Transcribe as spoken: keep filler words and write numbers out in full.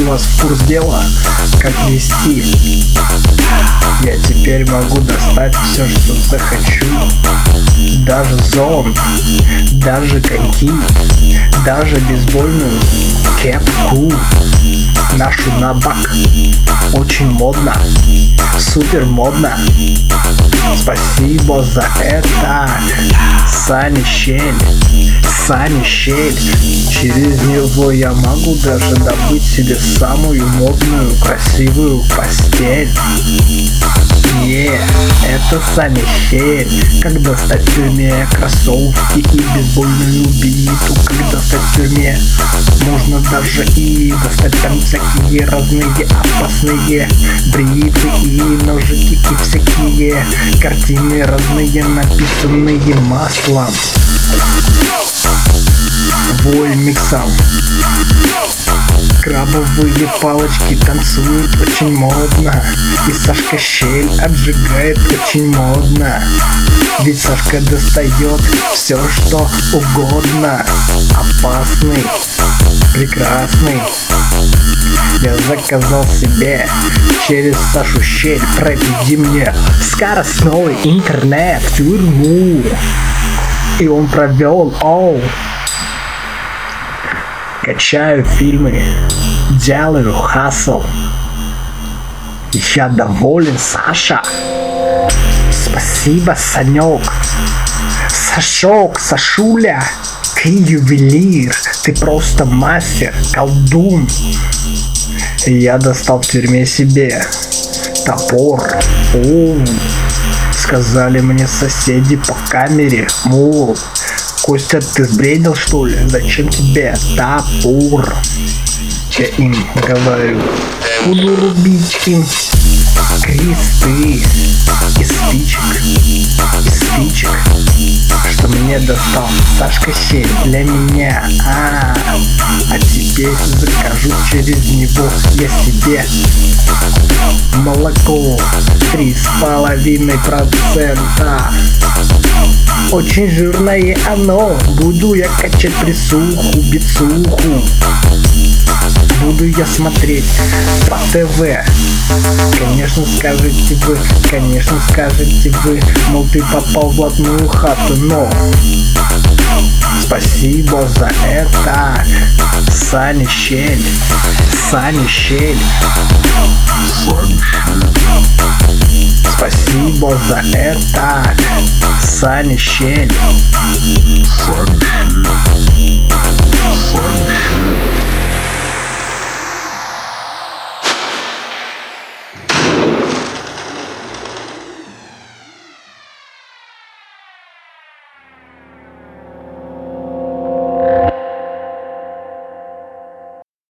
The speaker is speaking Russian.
вас в курс дела, как вести. Я теперь могу достать все, что захочу. Даже зонт, даже коньки, даже бейсбольную кепку. Нашу на бак. Очень модно, супер модно. Спасибо за это. Сани Щель, Сани Щель. Через него я могу даже добыть себе самую модную, красивую постель. Е, это Сани Щель. Как достать в тюрьме кроссовки и бейсбольную биту. Как достать в тюрьме можно даже и достать там всякие разные опасные бритвы и ножики и всякие картины разные, написанные маслом. Воль миксом. Крабовые палочки танцуют очень модно. И Сашка Щель отжигает очень модно. Ведь Сашка достает все, что угодно. Опасный, прекрасный. Я заказал себе через Сашу Щель. Проведи мне скоростной интернет в тюрьму. И он провел, оу. Качаю фильмы, делаю хасл. Я доволен, Саша. Спасибо, Санек. Сашок, Сашуля, ты ювелир, ты просто мастер, колдун. Я достал в тюрьме себе топор. О, сказали мне соседи по камере, мол, Костя, ты сбредил, что ли? Зачем тебе топор? Я им говорю, буду рубить им кресты из спичек, из спичек, что мне достал Сашка Щель для меня. А, а теперь закажу через него я себе молоко три с половиной процента. Очень жирное оно. Буду я качать присуху, бицуху. Буду я смотреть по ТВ. Конечно, скажете вы, конечно, скажете вы, мол, ты попал в блатную хату, но спасибо за это, Сани Щель, Сани Щель. Спасибо за это, Сани Щель.